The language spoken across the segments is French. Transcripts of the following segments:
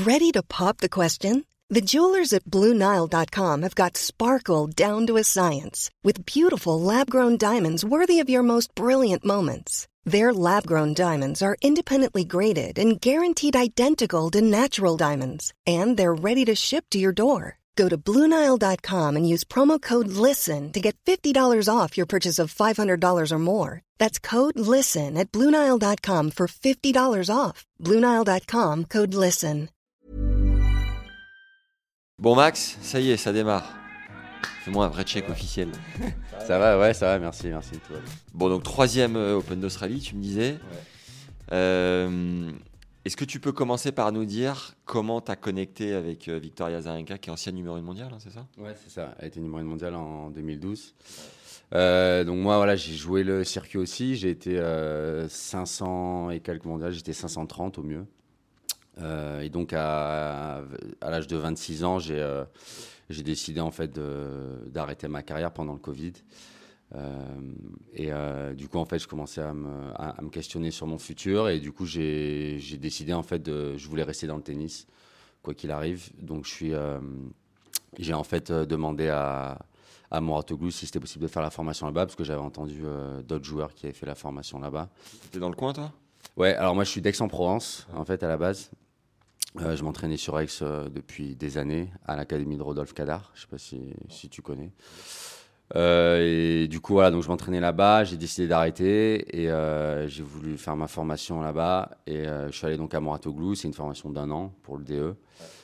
Ready to pop the question? The jewelers at BlueNile.com have got sparkle down to a science with beautiful lab-grown diamonds worthy of your most brilliant moments. Their lab-grown diamonds are independently graded and guaranteed identical to natural diamonds, and they're ready to ship to your door. Go to BlueNile.com and use promo code LISTEN to get $50 off your purchase of $500 or more. That's code LISTEN at BlueNile.com for $50 off. BlueNile.com, code LISTEN. Bon Max, ça y est, ça démarre. Fais-moi un vrai check officiel. Ça va, ouais, ça va, merci. Toi. Bon, donc 3e Open d'Australie, tu me disais. Ouais. Est-ce que tu peux commencer par nous dire comment tu as connecté avec Victoria Azarenka, qui est ancienne numéro 1 mondiale, hein, c'est ça ? Ouais, c'est ça. Elle était numéro 1 mondiale en 2012. Donc moi, voilà, j'ai joué le circuit aussi. J'ai été 500 et quelques mondiales. J'étais 530 au mieux. Et donc à l'âge de 26 ans, j'ai décidé en fait d'arrêter ma carrière pendant le Covid. Du coup en fait je commençais à me questionner sur mon futur, et du coup j'ai décidé en fait je voulais rester dans le tennis quoi qu'il arrive. Donc j'ai en fait demandé à Mouratoglou si c'était possible de faire la formation là-bas, parce que j'avais entendu d'autres joueurs qui avaient fait la formation là-bas. T'es dans le coin toi ? Ouais, alors moi je suis d'Aix-en-Provence en fait à la base. Je m'entraînais sur Aix depuis des années à l'académie de Rodolphe Cadar, je sais pas si tu connais. Et du coup voilà, donc je m'entraînais là-bas, j'ai décidé d'arrêter et j'ai voulu faire ma formation là-bas, et je suis allé donc à Mouratoglou. C'est une formation d'1 an pour le DE.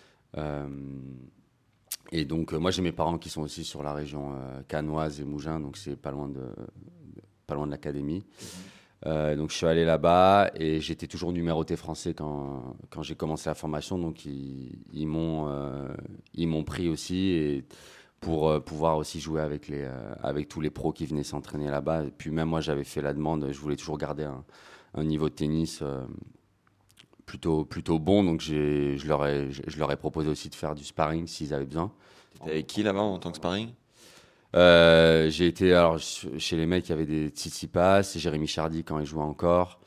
Et donc moi j'ai mes parents qui sont aussi sur la région cannoise et Mougins, donc c'est pas loin de l'académie. Donc je suis allé là-bas et j'étais toujours numéroté français quand j'ai commencé la formation, donc ils m'ont pris aussi, et pour pouvoir aussi jouer avec tous les pros qui venaient s'entraîner là-bas. Et puis même moi j'avais fait la demande, je voulais toujours garder un niveau de tennis plutôt bon, donc je leur ai proposé aussi de faire du sparring s'ils avaient besoin. T'étais avec qui là-bas en tant que sparring ? J'ai été chez les mecs, il y avait des Tsitsipas, Jérémy Chardy quand il jouait encore.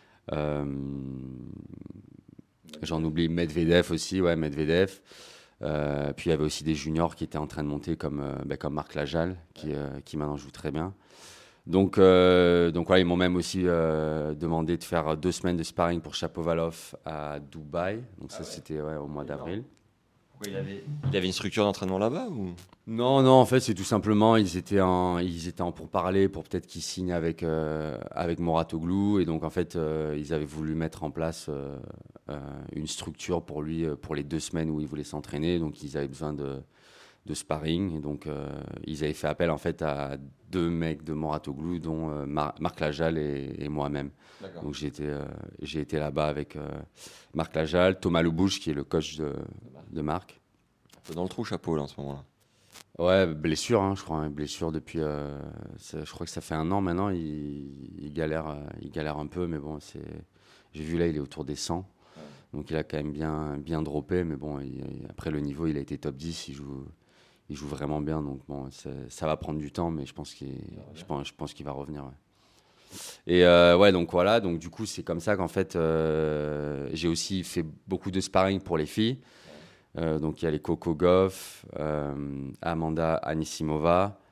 J'en oublie, Medvedev aussi, ouais, Medvedev. Puis il y avait aussi des juniors qui étaient en train de monter comme Marc Lajal qui maintenant joue très bien. Donc voilà, ils m'ont même aussi demandé de faire 2 semaines de sparring pour Shapovalov à Dubaï. Donc ça c'était au mois d'avril. Il avait une structure d'entraînement là-bas ou ? Non, en fait, c'est tout simplement, ils étaient en pourparlers pour peut-être qu'ils signent avec Mouratoglou. Et donc, en fait, ils avaient voulu mettre en place une structure pour lui, pour les 2 semaines où il voulait s'entraîner. Donc, ils avaient besoin de sparring. Et donc, ils avaient fait appel, en fait, à 2 mecs de Mouratoglou, dont Marc Lajal et moi-même. D'accord. Donc, j'ai été là-bas avec Marc Lajal, Thomas Lebouche, qui est le coach de Marc. Un peu dans le trou, chapeau, là, en ce moment-là. Ouais, blessure, hein, je crois. Blessure depuis. Je crois que ça fait 1 an maintenant. Il galère un peu, mais bon, j'ai vu là, il est autour des 100. Ouais. Donc il a quand même bien droppé, mais bon, après le niveau, il a été top 10. Il joue vraiment bien. Donc bon, ça va prendre du temps, mais je pense qu'il va revenir. Ouais. Et ouais, donc voilà. Donc du coup, c'est comme ça qu'en fait, j'ai aussi fait beaucoup de sparring pour les filles. Donc il y a les Coco Gauff, Amanda Anisimova.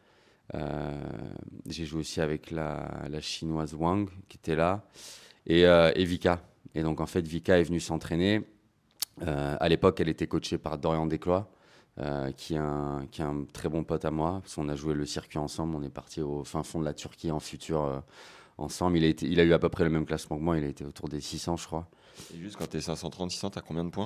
J'ai joué aussi avec la chinoise Wang qui était là, et Vika. Et donc en fait Vika est venue s'entraîner. À l'époque elle était coachée par Dorian Desclois, qui est un très bon pote à moi, parce qu'on a joué le circuit ensemble. On est parti au fin fond de la Turquie en futur ensemble. Il a eu à peu près le même classement que moi, il a été autour des 600 je crois. Et juste quand t'es 530, 600, t'as combien de points ?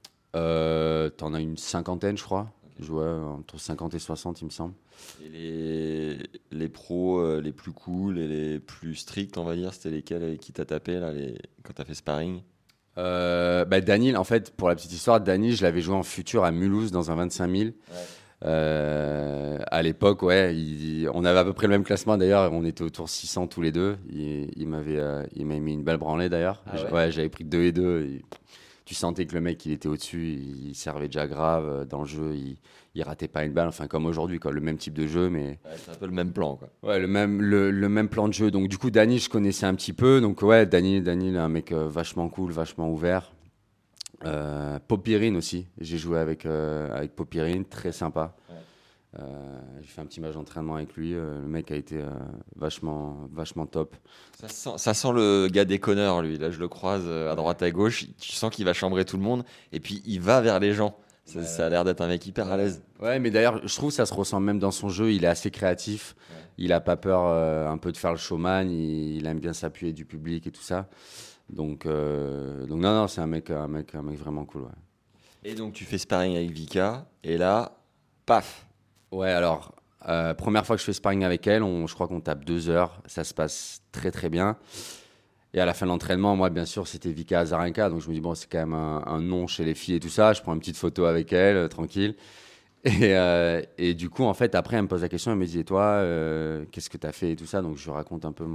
T'en as une 50aine, je crois. Okay. Je jouais entre 50 et 60, il me semble. Et les pros les plus cool et les plus stricts, on va dire, c'était lesquels avec qui t'as tapé là, quand t'as fait sparring ? Daniel, en fait, pour la petite histoire, Daniel, je l'avais joué en futur à Mulhouse dans un 25 000. Ouais. À l'époque, ouais, on avait à peu près le même classement d'ailleurs. On était autour 600 tous les deux. Il m'avait mis une belle branlée d'ailleurs. Ah ouais. Ouais, j'avais pris 2 et 2. Tu sentais que le mec, il était au-dessus, il servait déjà grave dans le jeu, il ratait pas une balle, enfin comme aujourd'hui, quoi, le même type de jeu, mais ouais, c'est un peu le même plan, quoi. Ouais, le même plan de jeu. Donc du coup, Dani, je connaissais un petit peu. Donc ouais, Dani, un mec vachement cool, vachement ouvert. Popirine aussi. J'ai joué avec Popirine, très sympa. Ouais. J'ai fait un petit match d'entraînement avec lui. Le mec a été vachement top. Ça sent le gars déconneur, lui. Là, je le croise à droite, à gauche. Tu sens qu'il va chambrer tout le monde. Et puis, il va vers les gens. Ça a l'air d'être un mec hyper à l'aise. Ouais, mais d'ailleurs, je trouve que ça se ressent même dans son jeu. Il est assez créatif. Ouais. Il a pas peur un peu de faire le showman. Il aime bien s'appuyer du public et tout ça. Donc non, c'est un mec vraiment cool. Ouais. Et donc, tu fais sparring avec Vika. Et là, paf. Ouais, alors, première fois que je fais sparring avec elle, je crois qu'on tape 2 heures. Ça se passe très, très bien. Et à la fin de l'entraînement, moi, bien sûr, c'était Vika Azarenka. Donc, je me dis, bon, c'est quand même un nom chez les filles et tout ça. Je prends une petite photo avec elle, tranquille. Et du coup, en fait, après, elle me pose la question. Elle me dit, et toi, qu'est-ce que tu as fait et tout ça. Donc, je lui raconte un peu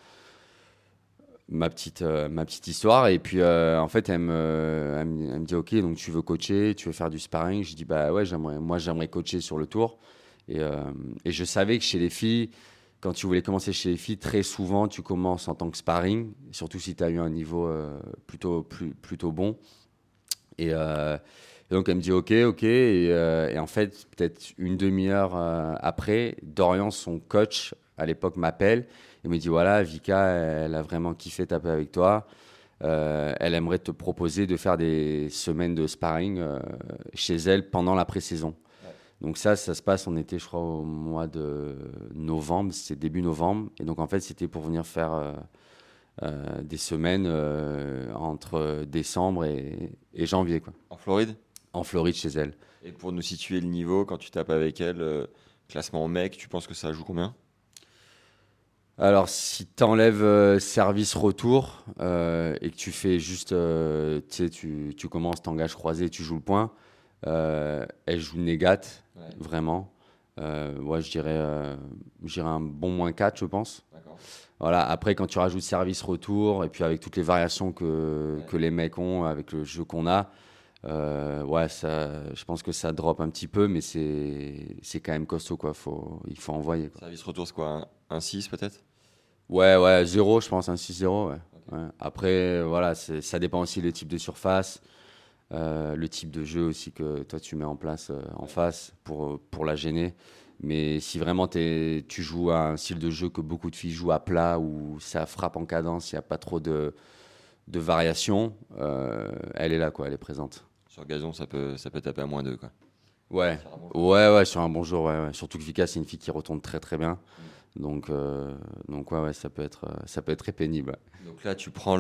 ma petite histoire. Et puis, en fait, elle me dit, OK, donc tu veux coacher, tu veux faire du sparring. Je dis, bah ouais, j'aimerais coacher sur le tour. Et je savais que chez les filles, quand tu voulais commencer chez les filles, très souvent, tu commences en tant que sparring, surtout si tu as eu un niveau plutôt bon. Et donc, elle me dit OK. Et en fait, peut-être une demi-heure après, Dorian, son coach, à l'époque, m'appelle. Il me dit, voilà, Vika, elle a vraiment kiffé taper avec toi. Elle aimerait te proposer de faire des semaines de sparring chez elle pendant la pré-saison. Donc ça se passe, on était, je crois, au mois de novembre, c'était début novembre. Et donc, en fait, c'était pour venir faire des semaines entre décembre et janvier, quoi. En Floride ? En Floride, chez elle. Et pour nous situer le niveau, quand tu tapes avec elle, classement mec, tu penses que ça joue combien ? Alors, si tu enlèves service-retour et que tu fais juste, tu commences, t'engages croisé, tu joues le point, elle joue négate, ouais. Vraiment. Ouais, je dirais un bon -4, je pense. D'accord. Voilà. Après, quand tu rajoutes service-retour et puis avec toutes les variations que les mecs ont, avec le jeu qu'on a, ouais, je pense que ça drop un petit peu, mais c'est quand même costaud, quoi. Il faut envoyer, quoi. Service retour, c'est quoi, un 6 peut-être ? Ouais, 0, je pense, un 6-0. Ouais. Okay. Ouais. Après, voilà, ça dépend aussi le type de surface, le type de jeu aussi que toi tu mets en place en face pour la gêner. Mais si vraiment tu joues à un style de jeu que beaucoup de filles jouent à plat, où ça frappe en cadence, il n'y a pas trop de variations, elle est là, quoi, elle est présente. Sur gazon, ça peut taper à -2, quoi. Ouais, sur un bon jour, ouais. Surtout que Vika, c'est une fille qui retourne très très bien. Donc ouais, ça peut être très pénible. Donc là, tu prends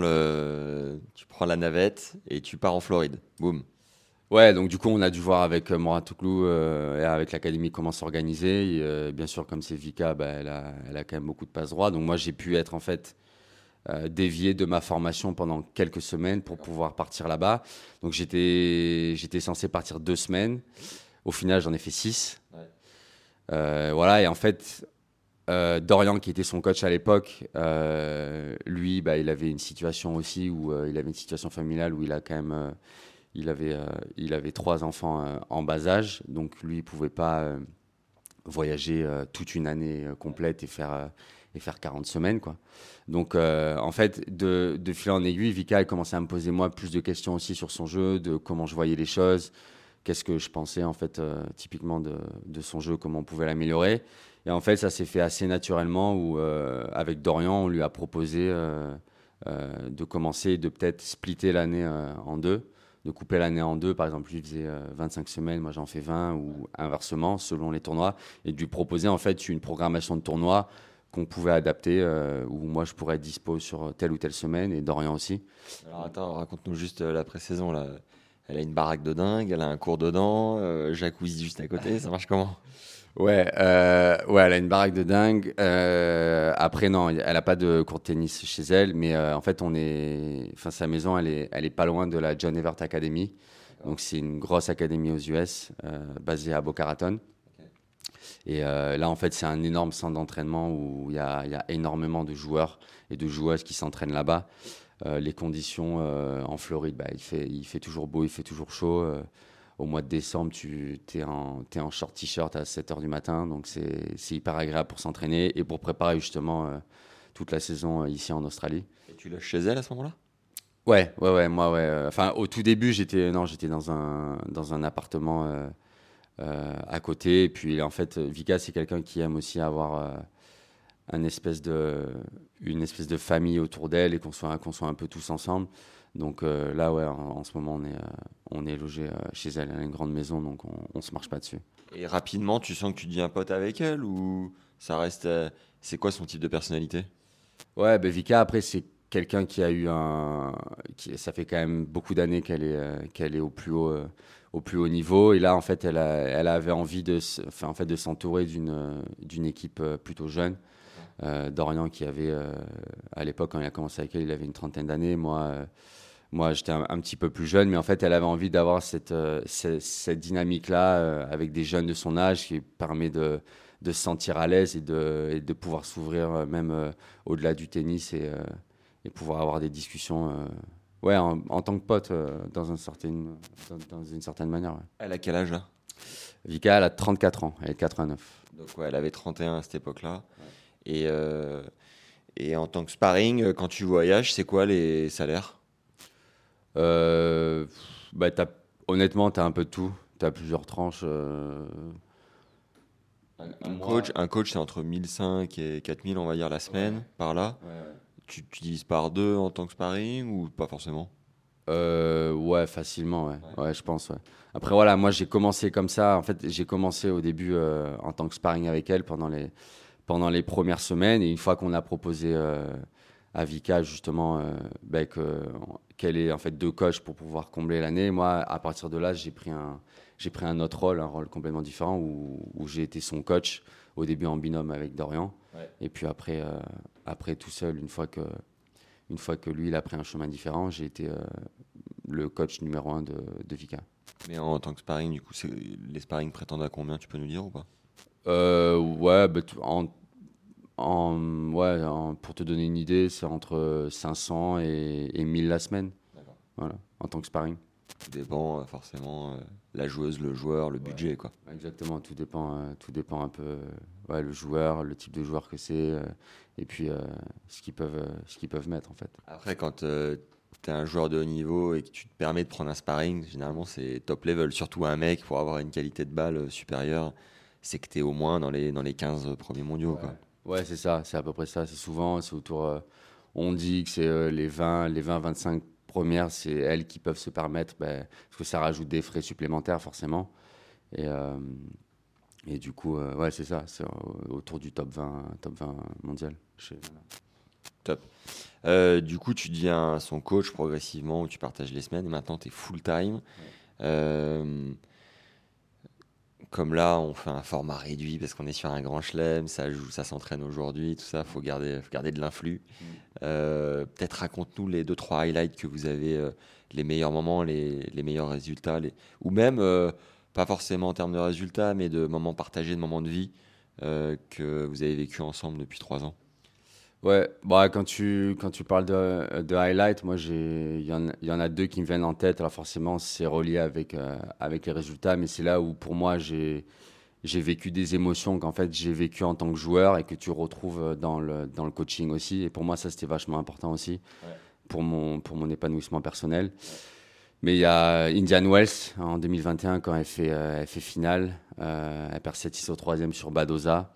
la navette et tu pars en Floride. Boum. Ouais, donc du coup, on a dû voir avec Mouratoglou et avec l'académie comment s'organiser. Et, bien sûr, comme c'est Vika, bah, elle a quand même beaucoup de passe droit. Donc moi, j'ai pu être en fait dévié de ma formation pendant quelques semaines pour pouvoir partir là-bas. Donc j'étais censé partir 2 semaines. Au final, j'en ai fait 6. Ouais. Voilà, et en fait, Dorian, qui était son coach à l'époque, lui, bah, il avait une situation aussi où il avait une situation familiale où il a quand même, il avait 3 enfants en bas âge, donc lui, il pouvait pas voyager toute une année complète et faire 40 semaines, quoi. Donc, en fait, de fil en aiguille, Vika a commencé à me poser moi plus de questions aussi sur son jeu, de comment je voyais les choses, qu'est-ce que je pensais en fait typiquement de son jeu, comment on pouvait l'améliorer. Et en fait, ça s'est fait assez naturellement où, avec Dorian, on lui a proposé de commencer, de peut-être splitter l'année en 2, de couper l'année en 2. Par exemple, lui faisait 25 semaines, moi j'en fais 20, ou inversement, selon les tournois. Et de lui proposer en fait une programmation de tournoi qu'on pouvait adapter, où moi je pourrais être dispo sur telle ou telle semaine, et Dorian aussi. Alors attends, raconte-nous juste la pré-saison, là. Elle a une baraque de dingue, elle a un cours dedans, jacuzzi juste à côté, ça marche comment ? Ouais, elle a une baraque de dingue. Après, non, elle n'a pas de cours de tennis chez elle, mais en fait, sa maison, elle est pas loin de la John Evert Academy. D'accord. Donc, c'est une grosse académie aux US, basée à Boca Raton. Okay. Et là, en fait, c'est un énorme centre d'entraînement où il y a énormément de joueurs et de joueuses qui s'entraînent là-bas. Les conditions en Floride, bah, il fait toujours beau, il fait toujours chaud. Au mois de décembre, tu es en short t-shirt à 7h du matin, donc c'est hyper agréable pour s'entraîner et pour préparer justement toute la saison ici en Australie. Et tu lâches chez elle à ce moment-là ? Moi, enfin, au tout début, j'étais dans un appartement à côté. Et puis, en fait, Vika, c'est quelqu'un qui aime aussi avoir une espèce de famille autour d'elle et qu'on soit un peu tous ensemble. Donc là, ouais, en ce moment, on est logé chez elle. Elle a une grande maison, donc on se marche pas dessus. Et rapidement, tu sens que tu deviens pote avec elle ou ça reste. C'est quoi son type de personnalité? Ouais, ben Vika, après, c'est quelqu'un qui a eu ça fait quand même beaucoup d'années qu'elle est au plus haut niveau. Et là, en fait, elle avait envie enfin, en fait, de s'entourer d'une équipe plutôt jeune. Dorian, qui avait, à l'époque, quand il a commencé avec elle, il avait une trentaine d'années. Moi, j'étais un petit peu plus jeune, mais en fait, elle avait envie d'avoir cette dynamique-là avec des jeunes de son âge qui permet de se sentir à l'aise et de pouvoir s'ouvrir même au-delà du tennis et pouvoir avoir des discussions ouais, en tant que pote dans une certaine manière. Ouais. Elle a quel âge là? Vika, elle a 34 ans, elle est 89. Donc ouais, elle avait 31 à cette époque-là. Et, euh, et en tant que sparring, quand tu voyages, c'est quoi les salaires? Euh, bah, honnêtement, tu as un peu de tout. Tu as plusieurs tranches. Un coach, c'est entre 1005 et 4000, on va dire, la semaine, par là. Ouais. Tu divises par deux en tant que sparring ou pas forcément? Ouais, facilement, ouais. Ouais, je pense, ouais. Après, voilà, moi, j'ai commencé comme ça. En fait, j'ai commencé au début en tant que sparring avec elle pendant les premières semaines. Et une fois qu'on a proposé à Vika, justement, qu'elle ait en fait deux coachs pour pouvoir combler l'année, moi, à partir de là, j'ai pris un autre rôle, un rôle complètement différent où j'ai été son coach au début en binôme avec Dorian. Ouais. Et puis après tout seul, une fois que lui, il a pris un chemin différent, j'ai été le coach numéro un de Vika. Mais en tant que sparring, du coup, les sparring prétendent à combien, tu peux nous dire ou pas? Ouais, pour te donner une idée, c'est entre 500 et 1000 la semaine. D'accord. Voilà, en tant que sparring. Tout dépend forcément la joueuse, le joueur, le budget, quoi. Exactement, tout dépend un peu, ouais, le joueur, le type de joueur que c'est, et puis ce qu'ils peuvent mettre en fait. Après, quand tu es un joueur de haut niveau et que tu te permets de prendre un sparring, généralement c'est top level. Surtout un mec, pour avoir une qualité de balle supérieure, c'est que tu es au moins dans les 15 premiers mondiaux, quoi. Ouais, c'est ça, c'est à peu près ça. C'est autour. On dit que c'est les 20-25 premières, c'est elles qui peuvent se permettre, parce que ça rajoute des frais supplémentaires forcément. Et, euh, et du coup, ouais, c'est ça, c'est autour du top 20 mondial. Top. Du coup, tu deviens son coach progressivement, où tu partages les semaines, et maintenant tu es full-time. Euh, Comme là, on fait un format réduit parce qu'on est sur un grand chelem, ça joue, ça s'entraîne aujourd'hui, tout ça, faut garder de l'influx. Peut-être raconte-nous les deux trois highlights que vous avez, les meilleurs moments, les meilleurs résultats, ou même, pas forcément en termes de résultats, mais de moments partagés, de moments de vie que vous avez vécu ensemble depuis 3 ans. Ouais, bah, quand tu parles de highlight, moi, il y en a deux qui me viennent en tête. Alors forcément, c'est relié avec les résultats, mais c'est là où pour moi, j'ai vécu des émotions qu'en fait j'ai vécu en tant que joueur et que tu retrouves dans le coaching aussi. Et pour moi, ça, c'était vachement important aussi pour mon épanouissement personnel. Mais il y a Indian Wells en 2021 quand elle fait finale. Elle perd 7-6 au troisième sur Badoza.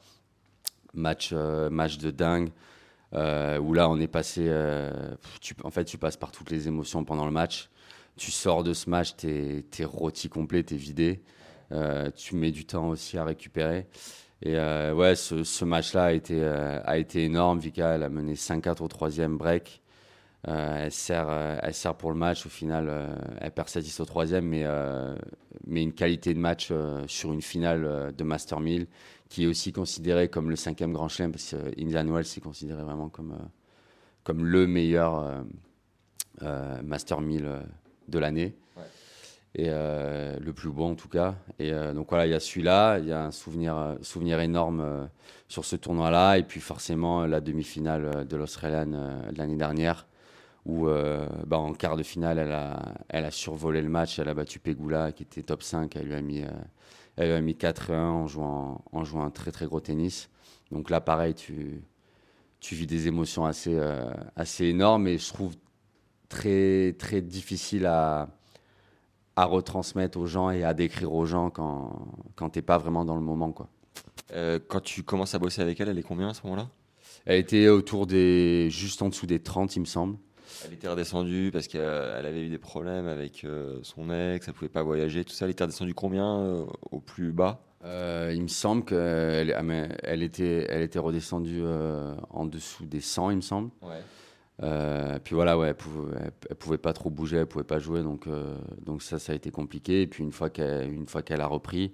Match de dingue. Où là, on est passé. En fait, tu passes par toutes les émotions pendant le match. Tu sors de ce match, t'es rôti complet, t'es vidé. Tu mets du temps aussi à récupérer. Et ouais, ce match-là a été énorme. Vika, elle a mené 5-4 au troisième break. Elle sert pour le match. Au final, elle perd 7-10 au troisième, mais une qualité de match sur une finale de Master 1000 qui est aussi considérée comme le 5e Grand Chelem, parce que Indian Wells est considéré vraiment comme le meilleur Master 1000 de l'année. Ouais. Et le plus beau en tout cas. Et donc voilà, il y a celui-là, il y a un souvenir énorme sur ce tournoi-là. Et puis forcément, la demi-finale de l'Australian de l'année dernière, où en quart de finale, elle a survolé le match, elle a battu Pegula, qui était top 5, elle lui a mis 4-1 en jouant un très très gros tennis. Donc là, pareil, tu vis des émotions assez énormes, et je trouve très, très difficile à retransmettre aux gens et à décrire aux gens quand t'es pas vraiment dans le moment, quoi. Quand tu commences à bosser avec elle, elle est combien à ce moment-là? Elle était juste en dessous des 30, il me semble. Elle était redescendue parce qu'elle avait eu des problèmes avec son ex, elle pouvait pas voyager, tout ça. Elle était redescendue combien au plus bas? Il me semble qu'elle était redescendue en dessous des 100, il me semble. Ouais. Puis voilà, ouais, elle pouvait pas trop bouger, elle pouvait pas jouer, donc ça a été compliqué. Et puis une fois qu'elle a repris,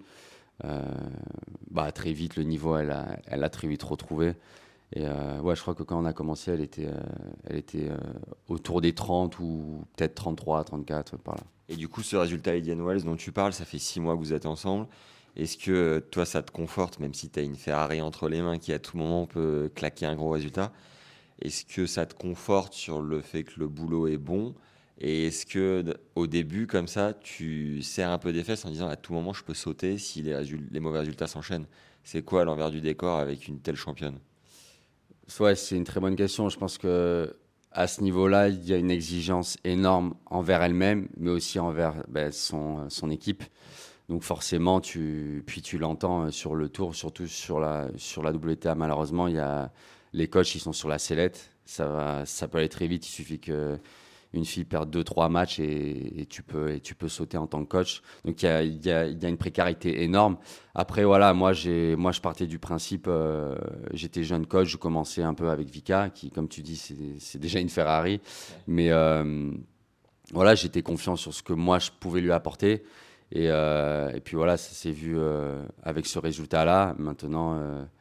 très vite le niveau, elle a très vite retrouvé. Et ouais, je crois que quand on a commencé, elle était autour des 30 ou peut-être 33, 34 par là. Et du coup, ce résultat Indian Wells dont tu parles, ça fait 6 mois que vous êtes ensemble. Est-ce que toi, ça te conforte, même si tu as une Ferrari entre les mains qui à tout moment peut claquer un gros résultat? Est-ce que ça te conforte sur le fait que le boulot est bon? Et est-ce que au début, comme ça, tu serres un peu des fesses en disant à tout moment, je peux sauter si les mauvais résultats s'enchaînent? C'est quoi l'envers du décor avec une telle championne? Ouais, c'est une très bonne question. Je pense que à ce niveau-là, il y a une exigence énorme envers elle-même, mais aussi envers son équipe. Donc forcément, tu l'entends sur le tour, surtout sur la WTA. Malheureusement, les coachs, ils sont sur la sellette. Ça peut aller très vite. Il suffit qu'une fille perde 2-3 matchs et tu peux sauter en tant que coach. Donc il y a une précarité énorme. Après, voilà, moi, je partais du principe, j'étais jeune coach, je commençais un peu avec Vika, qui, comme tu dis, c'est déjà une Ferrari. Mais voilà, j'étais confiant sur ce que moi, je pouvais lui apporter. Et puis voilà, ça s'est vu avec ce résultat-là. Maintenant,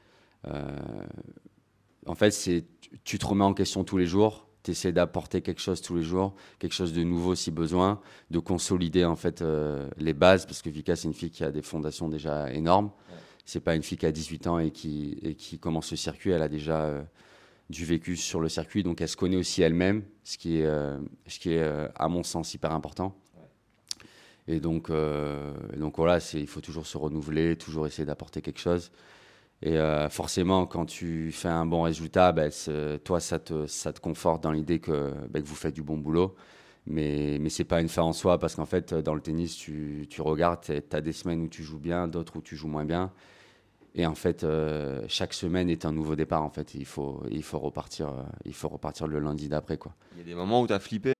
en fait, tu te remets en question tous les jours. Tu essaies d'apporter quelque chose tous les jours, quelque chose de nouveau si besoin, de consolider en fait les bases, parce que Vika, c'est une fille qui a des fondations déjà énormes. Ouais. C'est pas une fille qui a 18 ans et qui commence le circuit. Elle a déjà du vécu sur le circuit, donc elle se connaît aussi elle-même, ce qui est à mon sens hyper important. Et donc voilà, il faut toujours se renouveler, toujours essayer d'apporter quelque chose. Et forcément, quand tu fais un bon résultat, toi, ça te conforte dans l'idée que vous faites du bon boulot. Mais ce n'est pas une fin en soi, parce qu'en fait, dans le tennis, tu regardes, tu as des semaines où tu joues bien, d'autres où tu joues moins bien. Et en fait, chaque semaine est un nouveau départ. En fait, il faut repartir le lundi d'après, quoi. Il y a des moments où tu as flippé.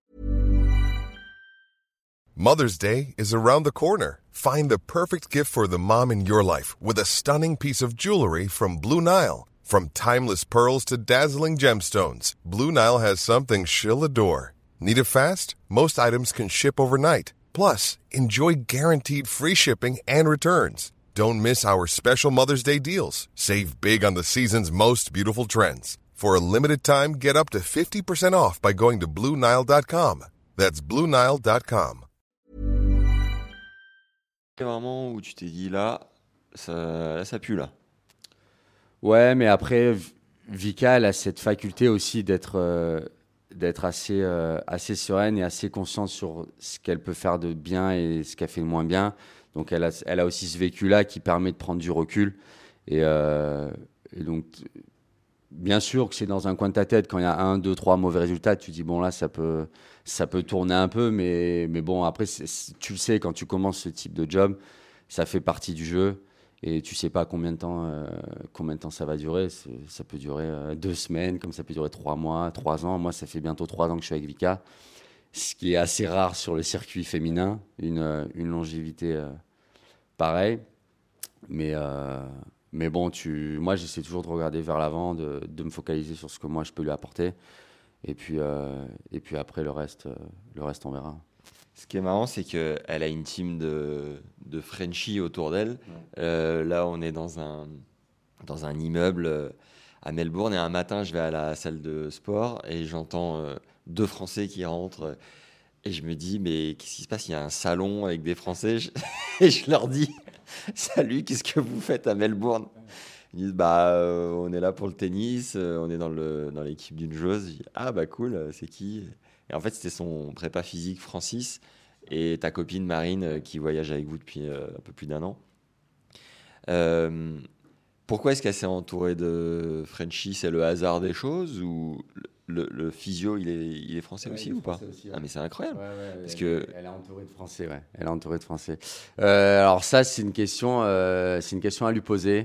Mother's Day is around the corner. Find the perfect gift for the mom in your life with a stunning piece of jewelry from Blue Nile. From timeless pearls to dazzling gemstones, Blue Nile has something she'll adore. Need it fast? Most items can ship overnight. Plus, enjoy guaranteed free shipping and returns. Don't miss our special Mother's Day deals. Save big on the season's most beautiful trends. For a limited time, get up to 50% off by going to BlueNile.com. That's BlueNile.com. Vraiment où tu t'es dit là, ça pue là. Ouais, mais après, Vika, elle a cette faculté aussi d'être assez sereine et assez consciente sur ce qu'elle peut faire de bien et ce qu'elle fait de moins bien. Donc elle a aussi ce vécu-là qui permet de prendre du recul. Et donc, bien sûr que c'est dans un coin de ta tête, quand il y a 1, 2, 3 mauvais résultats, tu dis, bon là, ça peut tourner un peu, mais bon, après, tu le sais, quand tu commences ce type de job, ça fait partie du jeu. Et tu sais pas combien de temps ça va durer. Ça peut durer 2 semaines, comme ça peut durer 3 mois, 3 ans. Moi, ça fait bientôt 3 ans que je suis avec Vika, ce qui est assez rare sur le circuit féminin, une longévité pareille. Mais bon, moi, j'essaie toujours de regarder vers l'avant, de me focaliser sur ce que moi, je peux lui apporter. Et puis après, le reste, on verra. Ce qui est marrant, c'est qu'elle a une team de Frenchies autour d'elle. Ouais. Là, on est dans un immeuble à Melbourne. Et un matin, je vais à la salle de sport et j'entends 2 Français qui rentrent. Et je me dis, mais qu'est-ce qui se passe? Il y a un salon avec des Français. Et je leur dis, salut, qu'est-ce que vous faites à Melbourne? Ils disent, on est là pour le tennis, on est dans l'équipe d'une joueuse. Je dis, ah bah cool, c'est qui? Et en fait, c'était son prépa physique, Francis, et ta copine Marine, qui voyage avec vous depuis un peu plus d'1 an. Pourquoi est-ce qu'elle s'est entourée de Frenchies? C'est le hasard des choses ou le physio, il est français Ouais, aussi il est ou pas? français aussi, ouais. Ah, mais c'est incroyable. Parce que- elle est entourée de Français, ouais. Elle est entourée de Français. Alors ça, c'est une question à lui poser.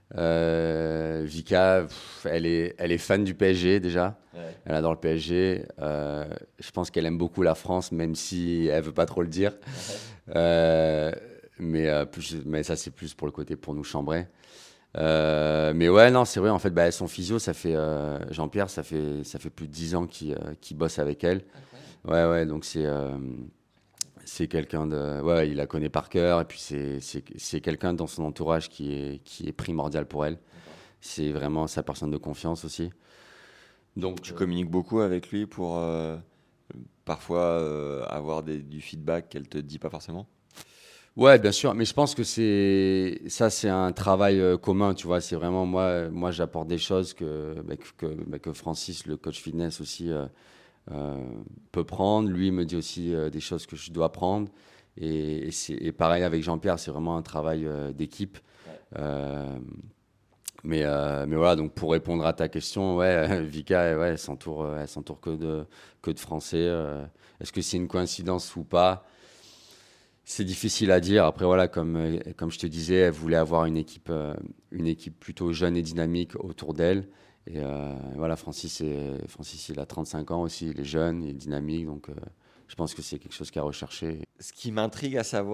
Vika, elle est fan du PSG déjà. Ouais. Elle adore le PSG. Je pense qu'elle aime beaucoup la France, même si elle veut pas trop le dire. Euh, mais ça, c'est plus pour le côté pour nous chambrer. Mais ouais, non, c'est vrai. En fait, bah, son physio, Jean-Pierre, ça fait plus de 10 ans qu'il bosse avec elle. Ouais. Donc c'est quelqu'un de, ouais, il la connaît par cœur. Et puis c'est quelqu'un dans son entourage qui est primordial pour elle. C'est vraiment sa personne de confiance aussi. Donc Tu communiques beaucoup avec lui pour parfois avoir du feedback qu'elle te dit pas forcément? ouais, bien sûr, mais je pense que c'est un travail commun, tu vois. C'est vraiment moi j'apporte des choses que Francis, le coach fitness aussi, euh, peut prendre. Lui il me dit aussi des choses que je dois prendre. Et pareil avec Jean-Pierre, c'est vraiment un travail d'équipe. Euh, mais voilà, donc pour répondre à ta question, ouais, Vika, ouais, elle s'entoure que de Français. Est-ce que c'est une coïncidence ou pas? C'est difficile à dire. Après, voilà, comme je te disais, elle voulait avoir une équipe plutôt jeune et dynamique autour d'elle. Et voilà, Francis, il a 35 ans aussi, il est jeune, il est dynamique. Donc, je pense que c'est quelque chose qu'à rechercher. Ce qui m'intrigue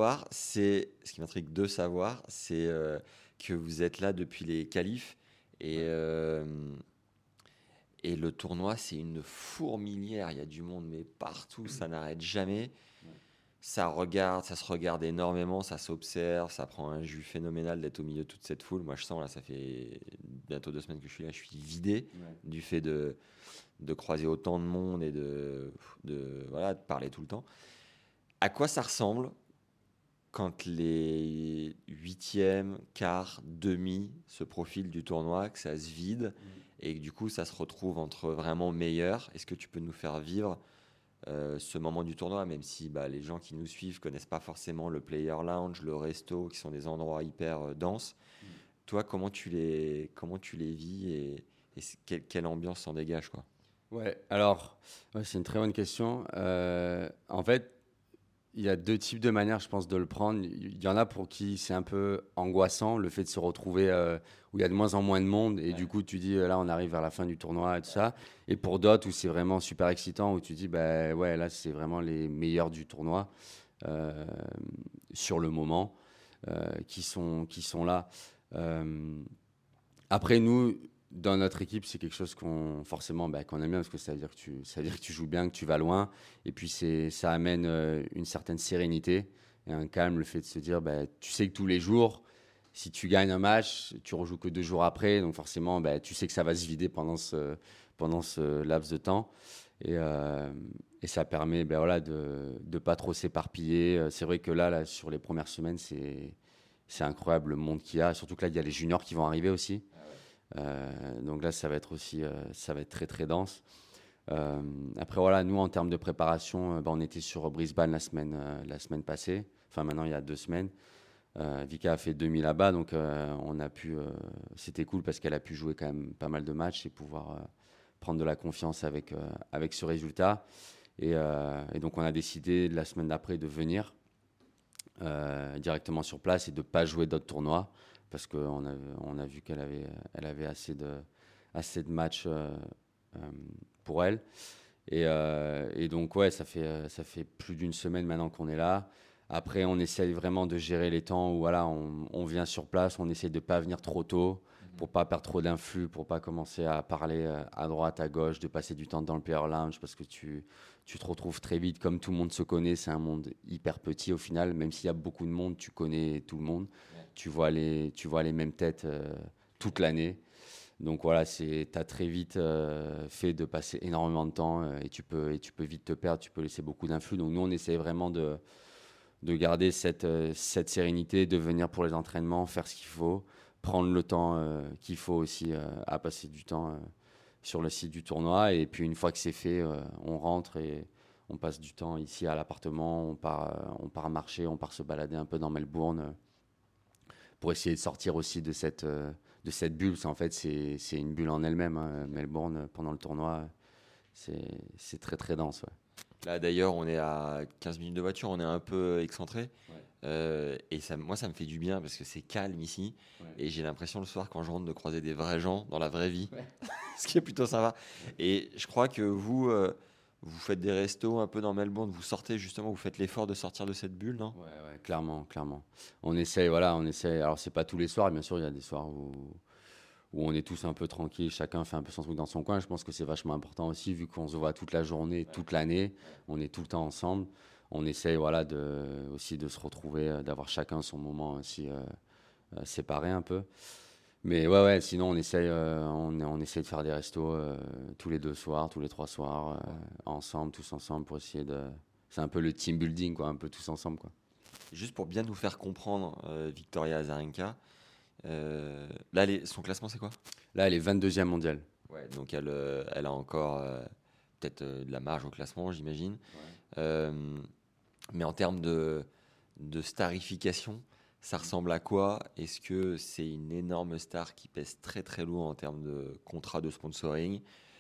de savoir, c'est que vous êtes là depuis les qualifs et le tournoi, c'est une fourmilière. Il y a du monde, mais partout, ça n'arrête jamais. Ça se regarde énormément, ça s'observe, ça prend un jus phénoménal d'être au milieu de toute cette foule. Moi, je sens, là, ça fait bientôt 2 semaines que je suis là, je suis vidé du fait de croiser autant de monde et voilà, de parler tout le temps. À quoi ça ressemble quand les huitièmes, quarts, demi se profilent du tournoi, que ça se vide et que du coup ça se retrouve entre vraiment meilleurs? Est-ce que tu peux nous faire vivre ce moment du tournoi, même si les gens qui nous suivent connaissent pas forcément le player lounge, le resto, qui sont des endroits hyper denses? Toi, comment tu les vis et quelle ambiance s'en dégage, quoi? Ouais, alors, ouais, c'est une très bonne question. En fait, il y a deux types de manières, je pense, de le prendre. Il y en a pour qui c'est un peu angoissant, le fait de se retrouver où il y a de moins en moins de monde. Et du coup, tu dis, là, on arrive vers la fin du tournoi et tout ça. Et pour d'autres, où c'est vraiment super excitant, où tu dis, bah ouais, là, c'est vraiment les meilleurs du tournoi euh, sur le moment qui sont là. Euh, Après, nous, dans notre équipe, c'est quelque chose qu'on aime bien parce que ça veut dire que tu joues bien, que tu vas loin. Et puis, ça amène une certaine sérénité et un calme, le fait de se dire, tu sais que tous les jours, si tu gagnes un match, tu rejoues que 2 jours après. Donc, forcément, tu sais que ça va se vider pendant ce laps de temps. Et ça permet voilà, de ne pas trop s'éparpiller. C'est vrai que là, sur les premières semaines, c'est incroyable le monde qu'il y a. Surtout que là, il y a les juniors qui vont arriver aussi. Donc là, ça va être aussi, ça va être très très dense. Après voilà, nous en termes de préparation, on était sur Brisbane la semaine passée. Enfin maintenant il y a 2 semaines. Vika a fait demi là-bas, donc c'était cool parce qu'elle a pu jouer quand même pas mal de matchs et pouvoir prendre de la confiance avec ce résultat. Et donc on a décidé la semaine d'après de venir directement sur place et de pas jouer d'autres tournois parce qu'on a vu qu'elle avait assez de matchs pour elle. Et donc, ouais, ça fait plus d'une semaine maintenant qu'on est là. Après, on essaye vraiment de gérer les temps où voilà, on vient sur place, on essaye de ne pas venir trop tôt pour pas perdre trop d'influx, pour pas commencer à parler à droite, à gauche, de passer du temps dans le player lounge parce que tu te retrouves très vite, comme tout le monde se connaît, c'est un monde hyper petit au final, même s'il y a beaucoup de monde, tu connais tout le monde, tu vois les mêmes têtes toute l'année. Donc voilà, tu as très vite fait de passer énormément de temps et tu peux vite te perdre, tu peux laisser beaucoup d'influx. Donc nous, on essaie vraiment de garder cette sérénité, de venir pour les entraînements, faire ce qu'il faut, prendre le temps qu'il faut aussi à passer du temps sur le site du tournoi. Et puis une fois que c'est fait, on rentre et on passe du temps ici à l'appartement, on part marcher, on part se balader un peu dans Melbourne pour essayer de sortir aussi de cette bulle. En fait, c'est une bulle en elle-même, hein. Melbourne, pendant le tournoi, c'est très très dense. Ouais. Là, d'ailleurs, on est à 15 minutes de voiture, on est un peu excentré. Et moi, ça me fait du bien parce que c'est calme ici. Ouais. Et j'ai l'impression le soir, quand je rentre, de croiser des vrais gens dans la vraie vie. Ouais. Ce qui est plutôt sympa. Et je crois que vous faites des restos un peu dans Melbourne. Vous sortez justement, vous faites l'effort de sortir de cette bulle, non ? Ouais, clairement. On essaye. Alors, c'est pas tous les soirs, bien sûr, il y a des soirs où on est tous un peu tranquilles, chacun fait un peu son truc dans son coin. Je pense que c'est vachement important aussi, vu qu'on se voit toute la journée, toute l'année, on est tout le temps ensemble. On essaye aussi de se retrouver, d'avoir chacun son moment aussi séparé un peu. Mais sinon on essaye de faire des restos tous les 2 soirs, tous les 3 soirs, tous ensemble pour essayer de... C'est un peu le team building, quoi, un peu tous ensemble, quoi. Juste pour bien nous faire comprendre, Victoria Azarenka, là, son classement, c'est quoi ? Là, elle est 22e mondiale. Ouais, donc elle a encore peut-être de la marge au classement, j'imagine. Ouais. Mais en termes de starification, ça ressemble à quoi ? Est-ce que c'est une énorme star qui pèse très très lourd en termes de contrat de sponsoring ?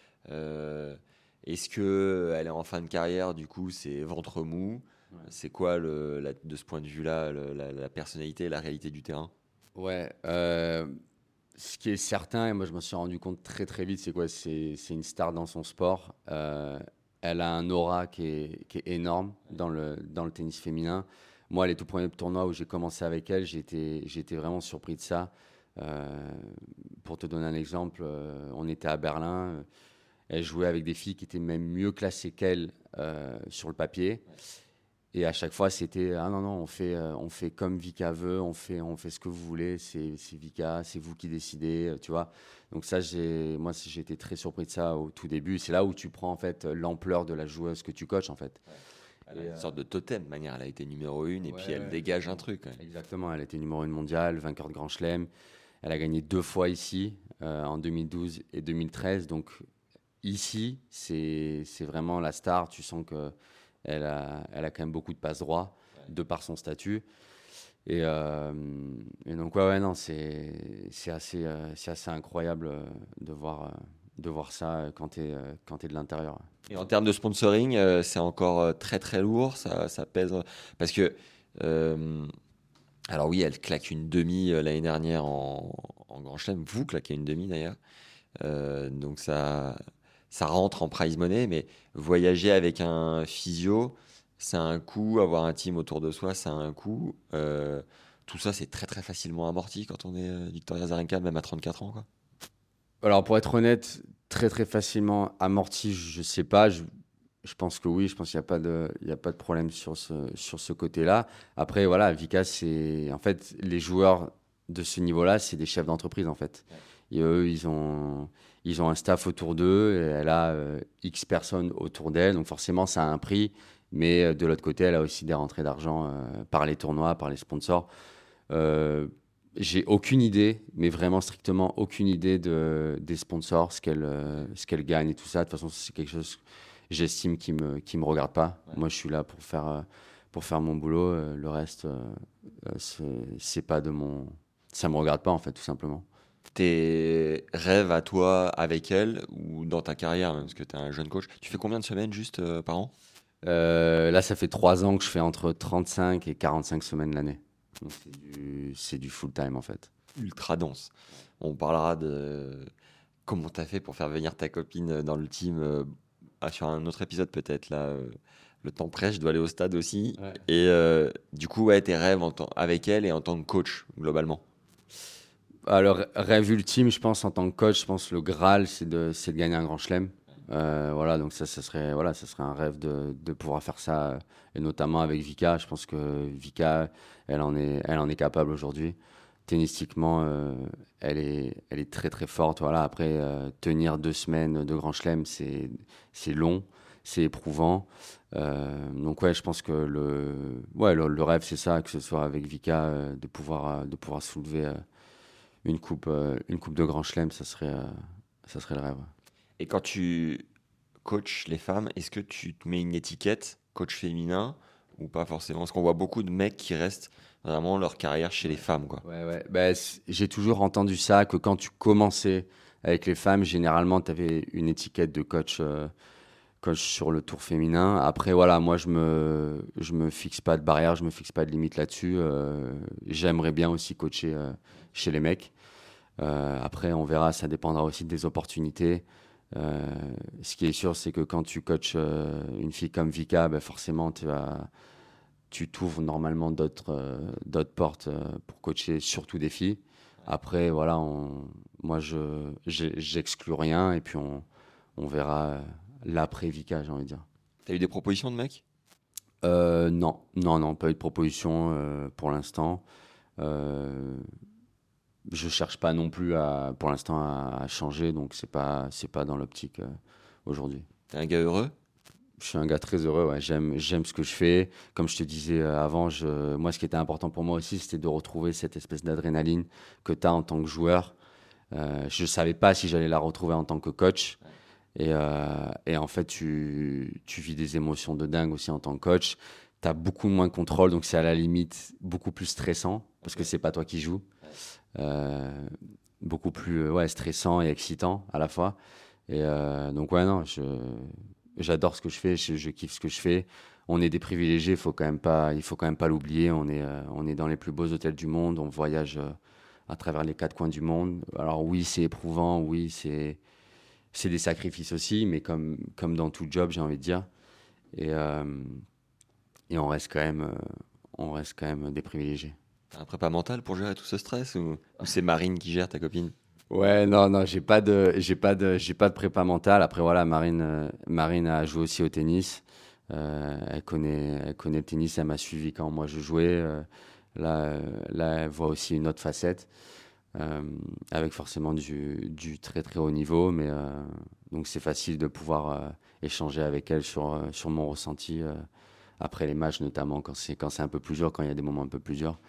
Est-ce qu'elle est en fin de carrière, du coup c'est ventre mou ? Ouais. C'est quoi, de ce point de vue-là, la personnalité et la réalité du terrain ? Ouais, ce qui est certain, et moi je me suis rendu compte très très vite, c'est quoi ? C'est une star dans son sport. Elle a un aura qui est énorme dans le tennis féminin. Moi, les tout premiers tournois où j'ai commencé avec elle, j'ai été vraiment surpris de ça. Pour te donner un exemple, on était à Berlin. Elle jouait avec des filles qui étaient même mieux classées qu'elle sur le papier. Et à chaque fois, c'était « Ah non, on fait comme Vika veut, on fait ce que vous voulez, c'est Vika, c'est vous qui décidez. » Tu vois ? Donc ça, j'ai été très surpris de ça au tout début. C'est là où tu prends en fait l'ampleur de la joueuse que tu coaches en fait. Elle a une sorte de totem, de manière. Elle a été numéro 1 et puis elle dégage un truc. Ouais. Exactement, elle a été numéro 1 mondiale, vainqueur de Grand Chelem. Elle a gagné 2 fois ici, en 2012 et 2013. Donc ici, c'est vraiment la star. Tu sens qu'elle a quand même beaucoup de passe droit, de par son statut. Et donc, c'est assez incroyable de voir ça quand tu es de l'intérieur. Et en termes de sponsoring, c'est encore très très lourd, ça pèse. Parce que, alors oui, elle claque une demi l'année dernière en Grand Chelem. Vous claquez une demi d'ailleurs. Donc ça rentre en prize money, mais voyager avec un physio, ça a un coût. Avoir un team autour de soi, ça a un coût. Tout ça, c'est très très facilement amorti quand on est Victoria Azarenka, même à 34 ans, quoi. Alors, pour être honnête, très très facilement amorti, je sais pas. Je pense que oui, je pense qu'il n'y a pas de problème sur ce côté-là. Après, voilà, Vika, c'est en fait les joueurs de ce niveau-là, c'est des chefs d'entreprise en fait. Ouais. Et eux, ils ont un staff autour d'eux. Et elle a X personnes autour d'elle, donc forcément, ça a un prix. Mais de l'autre côté, elle a aussi des rentrées d'argent par les tournois, par les sponsors. J'ai aucune idée, mais vraiment strictement aucune idée des sponsors, ce qu'elle gagne et tout ça. De toute façon, c'est quelque chose, j'estime, qui me regarde pas. Ouais. Moi, je suis là pour faire mon boulot. Le reste, c'est pas de mon... Ça me regarde pas, en fait, tout simplement. Tes rêves à toi avec elle ou dans ta carrière, parce que tu es un jeune coach, tu fais combien de semaines juste par an ? Là, ça fait 3 ans que je fais entre 35 et 45 semaines l'année. Donc c'est du full time en fait. Ultra dense. On parlera de comment tu as fait pour faire venir ta copine dans le team sur un autre épisode peut-être. Là, le temps presse, je dois aller au stade aussi. Ouais. Et du coup, tes rêves avec elle et en tant que coach globalement. Alors, rêve ultime, je pense, en tant que coach, je pense le Graal, c'est de gagner un Grand Chelem. Voilà, donc ça serait un rêve de pouvoir faire ça, et notamment avec Vika. Je pense que Vika, elle en est capable aujourd'hui. Tennistiquement, elle est très très forte. Voilà. Après, tenir 2 semaines de Grand Chelem, c'est long, c'est éprouvant. Donc je pense que le rêve, c'est ça, que ce soit avec Vika, de pouvoir soulever une coupe de Grand Chelem, ça serait le rêve. Et quand tu coaches les femmes, est-ce que tu te mets une étiquette coach féminin ou pas forcément ? Parce qu'on voit beaucoup de mecs qui restent vraiment leur carrière chez les femmes, quoi. Ouais. J'ai toujours entendu ça, que quand tu commençais avec les femmes, généralement, tu avais une étiquette de coach coach sur le tour féminin. Après, voilà, moi, je me fixe pas de barrière, je me fixe pas de limite là-dessus. J'aimerais bien aussi coacher chez les mecs. Après, on verra, ça dépendra aussi des opportunités. Ce qui est sûr, c'est que quand tu coaches une fille comme Vika, ben forcément, tu t'ouvres normalement d'autres portes pour coacher surtout des filles. Après, voilà, moi, j'exclus rien et puis on verra l'après Vika, j'ai envie de dire. T'as eu des propositions de mecs ? Non, pas eu de proposition pour l'instant. Je cherche pas non plus pour l'instant à changer, donc c'est pas dans l'optique aujourd'hui. T'es un gars heureux ? Je suis un gars très heureux, ouais. J'aime ce que je fais. Comme je te disais avant, moi, ce qui était important pour moi aussi, c'était de retrouver cette espèce d'adrénaline que tu as en tant que joueur. Je ne savais pas si j'allais la retrouver en tant que coach. Et en fait, tu vis des émotions de dingue aussi en tant que coach. Tu as beaucoup moins de contrôle, donc c'est à la limite beaucoup plus stressant parce que ce n'est pas toi qui joues. Beaucoup plus stressant et excitant à la fois. Et donc, ouais, non, j'adore ce que je fais, je kiffe ce que je fais. On est des privilégiés, il faut quand même pas l'oublier. On est dans les plus beaux hôtels du monde, on voyage à travers les 4 coins du monde. Alors oui, c'est éprouvant, oui, c'est des sacrifices aussi, mais comme dans tout job, j'ai envie de dire. Et on reste quand même des privilégiés. T'as un prépa mental pour gérer tout ce stress ou c'est Marine qui gère, ta copine ? Ouais, non, j'ai pas de prépa mentale. Après voilà, Marine a joué aussi au tennis. Elle connaît le tennis. Elle m'a suivi quand moi je jouais. Là, elle voit aussi une autre facette, avec forcément du très très haut niveau. Mais donc c'est facile de pouvoir échanger avec elle sur mon ressenti après les matchs, notamment quand c'est un peu plus dur, quand il y a des moments un peu plus durs.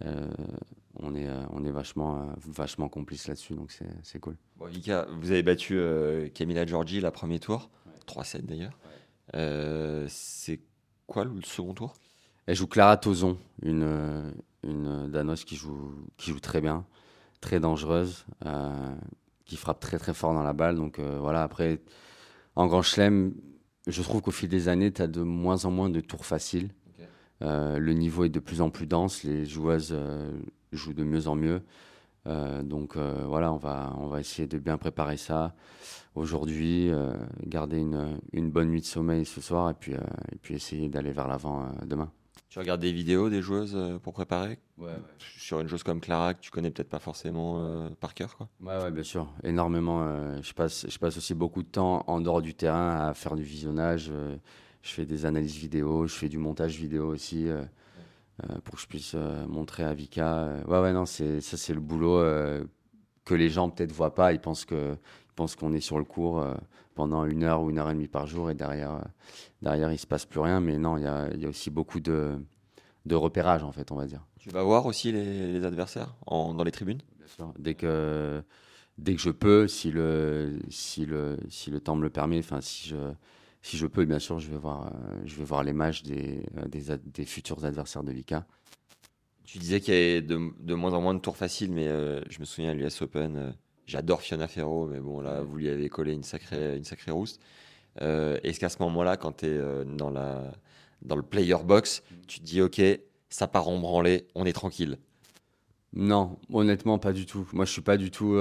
On est vachement complices là-dessus, donc c'est cool. Bon, Vika, vous avez battu Camila Giorgi la premier tour, 3-7 d'ailleurs. Ouais. C'est quoi le second tour ? Elle joue Clara Tozon, une Danoise qui joue très bien, très dangereuse, qui frappe très très fort dans la balle. Donc voilà, après, en Grand Chelem, je trouve qu'au fil des années, tu as de moins en moins de tours faciles. Okay. Le niveau est de plus en plus dense, les joueuses jouent de mieux en mieux. Donc voilà, on va essayer de bien préparer ça aujourd'hui, garder une bonne nuit de sommeil ce soir et puis essayer d'aller vers l'avant demain. Tu regardes des vidéos des joueuses pour préparer ? Ouais. Sur une joueuse comme Clara que tu connais peut-être pas forcément par cœur, quoi. Ouais, bien sûr, énormément. Je passe aussi beaucoup de temps en dehors du terrain à faire du visionnage. Je fais des analyses vidéo, je fais du montage vidéo aussi pour que je puisse montrer à Vika. Non, c'est le boulot que les gens peut-être voient pas. Ils pensent qu'on est sur le court pendant 1 heure ou 1h30 par jour et derrière il se passe plus rien. Mais non, il y a aussi beaucoup de repérage en fait, on va dire. Tu vas voir aussi les adversaires dans les tribunes ? Bien sûr. Dès que je peux, si le temps me le permet, enfin si je peux, bien sûr, je vais voir les matchs des futurs adversaires de Vika. Tu disais qu'il y avait de moins en moins de tours faciles, mais je me souviens à l'US Open, j'adore Fiona Ferro, mais bon là, vous lui avez collé une sacrée rouste. Est-ce qu'à ce moment-là, quand tu es dans le player box, tu te dis ok, ça part en branlée, on est tranquille ? Non, honnêtement, pas du tout. Moi, je suis pas du tout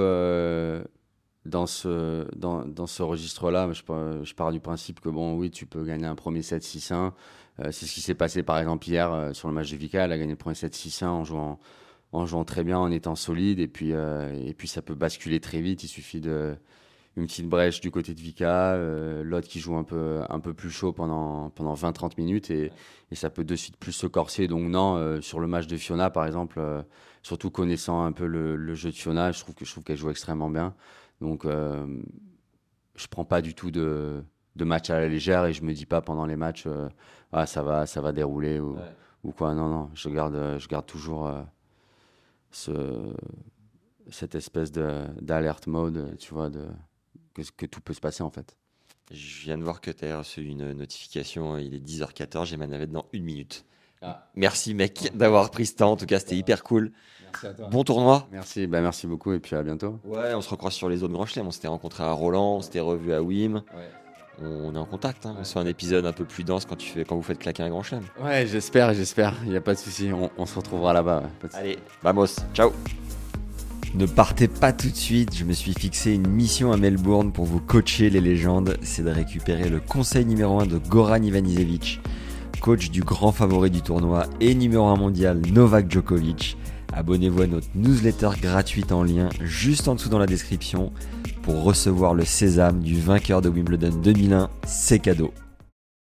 dans ce registre-là. Je pars du principe que bon, oui, tu peux gagner un premier set 6-1. C'est ce qui s'est passé par exemple hier sur le match de Vika. Elle a gagné le premier set 6-1 en jouant très bien, en étant solide. Et puis ça peut basculer très vite. Il suffit une petite brèche du côté de Vika, l'autre qui joue un peu plus chaud pendant 20-30 minutes et ça peut de suite plus se corser. Donc non, sur le match de Fiona par exemple, surtout connaissant un peu le jeu de Fiona, je trouve qu'elle joue extrêmement bien. Donc je prends pas du tout de match à la légère et je me dis pas pendant les matchs ça va dérouler ou quoi. Non, je garde toujours cette espèce d'alerte mode, tu vois, que tout peut se passer en fait. Je viens de voir que tu as reçu une notification, il est 10h14, j'ai ma navette dans 1 minute. Merci mec d'avoir pris ce temps, en tout cas c'était hyper cool. Merci à toi. Bon tournoi. Merci beaucoup et puis à bientôt. Ouais, on se recroise sur les autres grands chelems, on s'était rencontrés à Roland, on s'était revus à Wim. Ouais. on est en contact. On se fait un épisode un peu plus dense quand vous faites claquer un grand chelem. Ouais, j'espère. Il n'y a pas de souci. On se retrouvera là-bas. Ouais. Allez, vamos, ciao. Ne partez pas tout de suite, je me suis fixé une mission à Melbourne pour vous coacher les légendes, c'est de récupérer le conseil numéro 1 de Goran Ivanisevic, coach du grand favori du tournoi et numéro 1 mondial Novak Djokovic. Abonnez-vous à notre newsletter gratuite en lien juste en dessous dans la description pour recevoir le sésame du vainqueur de Wimbledon 2001, c'est cadeau.